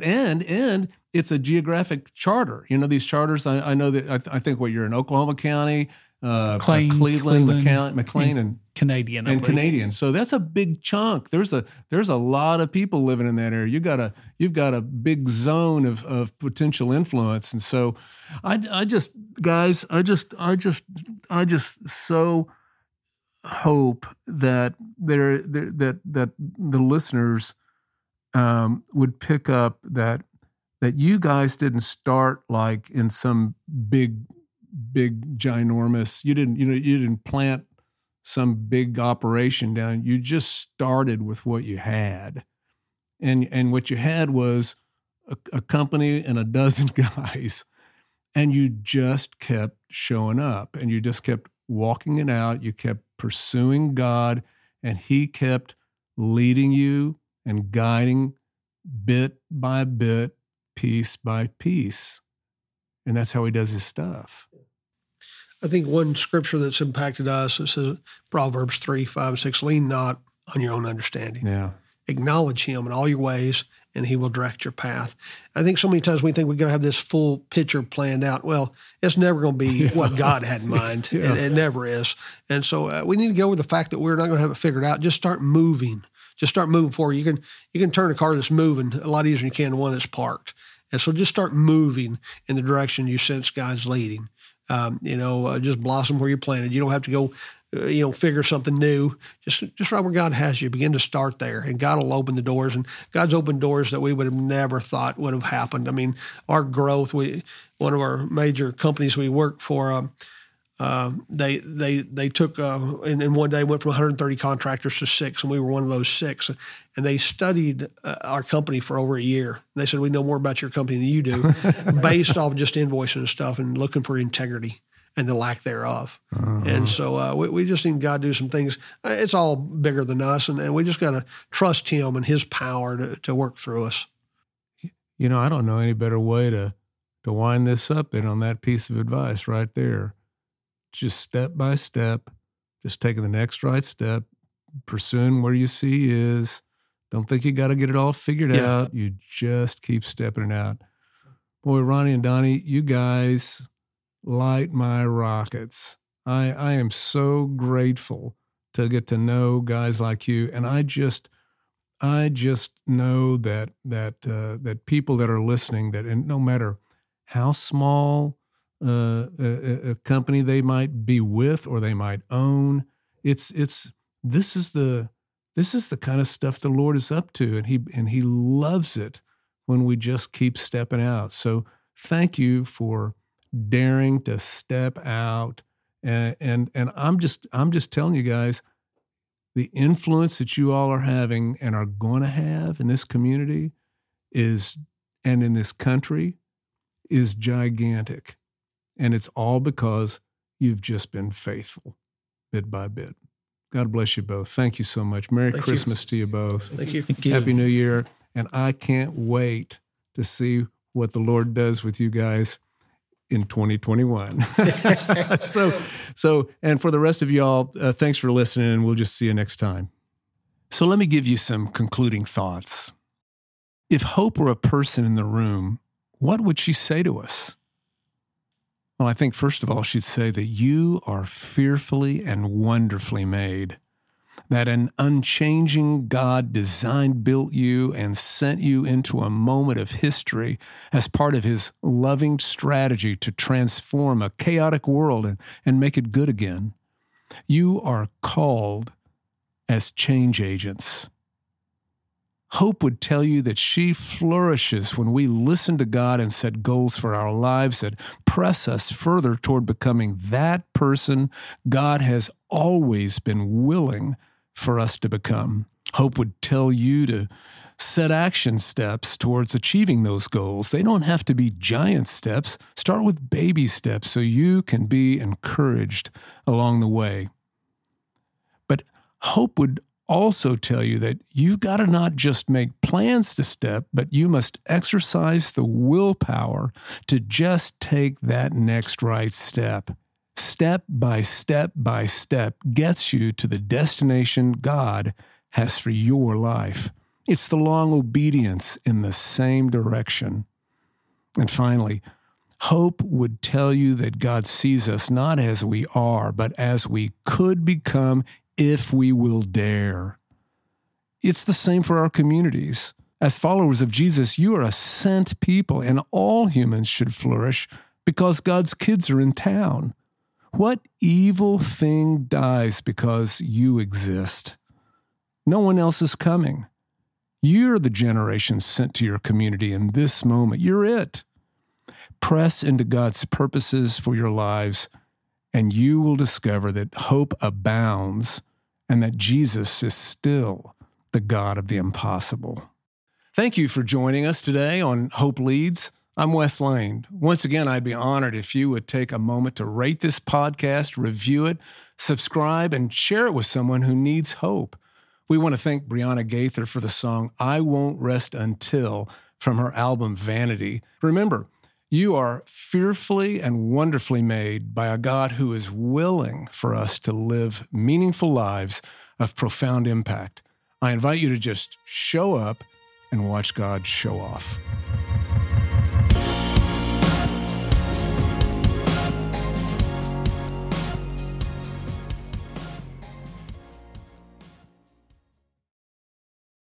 it's a geographic charter. These charters, I know that I think you're in Oklahoma County, Cleveland, McLean, and Canadian. And Canadian. So that's a big chunk. There's a lot of people living in that area. You've got a big zone of potential influence. And so I just so hope that that the listeners would pick up that you guys didn't start like in some big ginormous. You didn't plant some big operation down. You just started with what you had, and what you had was a company and a dozen guys, and you just kept showing up, and you just kept walking it out. You kept pursuing God, and He kept leading you and guiding bit by bit, piece by piece. And that's how He does His stuff. I think one scripture that's impacted us is Proverbs 3, 5, and 6, lean not on your own understanding. Yeah. Acknowledge Him in all your ways, and He will direct your path. I think so many times we think we're going to have this full picture planned out. Well, it's never going to be what God had in mind. It never is. And so we need to get over the fact that we're not going to have it figured out. Just start moving. Just start moving forward. You can turn a car that's moving a lot easier than you can one that's parked. And so just start moving in the direction you sense God's leading. Just blossom where you're planted. You don't have to go, figure something new. Just right where God has you. Begin to start there, and God will open the doors. And God's opened doors that we would have never thought would have happened. I mean, our growth. One of our major companies we work for, they took in one day went from 130 contractors to 6, and we were one of those 6. And they studied our company for over a year. And they said, we know more about your company than you do, based off just invoicing and stuff and looking for integrity and the lack thereof. Uh-huh. And so we just need God to do some things. It's all bigger than us, and we just got to trust Him and His power to work through us. I don't know any better way to wind this up than on that piece of advice right there. Just step by step, just taking the next right step, pursuing where you see is. Don't think you got to get it all figured out. You just keep stepping it out. Boy, Ronnie and Donnie, you guys light my rockets. I am so grateful to get to know guys like you, and I just know that people that are listening, that no matter how small a company they might be with or they might own, this is the kind of stuff the Lord is up to, and He loves it when we just keep stepping out. So thank you for daring to step out, and I'm just telling you guys, the influence that you all are having and are going to have in this community and in this country is gigantic. And it's all because you've just been faithful bit by bit. God bless you both. Thank you so much. Merry Christmas to you both. Thank you. Happy New Year. And I can't wait to see what the Lord does with you guys in 2021. So, and for the rest of y'all, thanks for listening. We'll just see you next time. So let me give you some concluding thoughts. If Hope were a person in the room, what would she say to us? Well, I think first of all, she'd say that you are fearfully and wonderfully made, that an unchanging God designed, built you, and sent you into a moment of history as part of His loving strategy to transform a chaotic world and make it good again. You are called as change agents. Hope would tell you that she flourishes when we listen to God and set goals for our lives that press us further toward becoming that person God has always been willing for us to become. Hope would tell you to set action steps towards achieving those goals. They don't have to be giant steps. Start with baby steps so you can be encouraged along the way. But Hope would also tell you that you've got to not just make plans to step, but you must exercise the willpower to just take that next right step. Step by step by step gets you to the destination God has for your life. It's the long obedience in the same direction. And finally, Hope would tell you that God sees us not as we are, but as we could become if we will dare. It's the same for our communities. As followers of Jesus, you are a sent people, and all humans should flourish because God's kids are in town. What evil thing dies because you exist? No one else is coming. You're the generation sent to your community in this moment. You're it. Press into God's purposes for your lives, and you will discover that hope abounds and that Jesus is still the God of the impossible. Thank you for joining us today on Hope Leads. I'm Wes Lane. Once again, I'd be honored if you would take a moment to rate this podcast, review it, subscribe, and share it with someone who needs hope. We want to thank Brianna Gaither for the song I Won't Rest Until from her album Vanity. Remember, you are fearfully and wonderfully made by a God who is willing for us to live meaningful lives of profound impact. I invite you to just show up and watch God show off.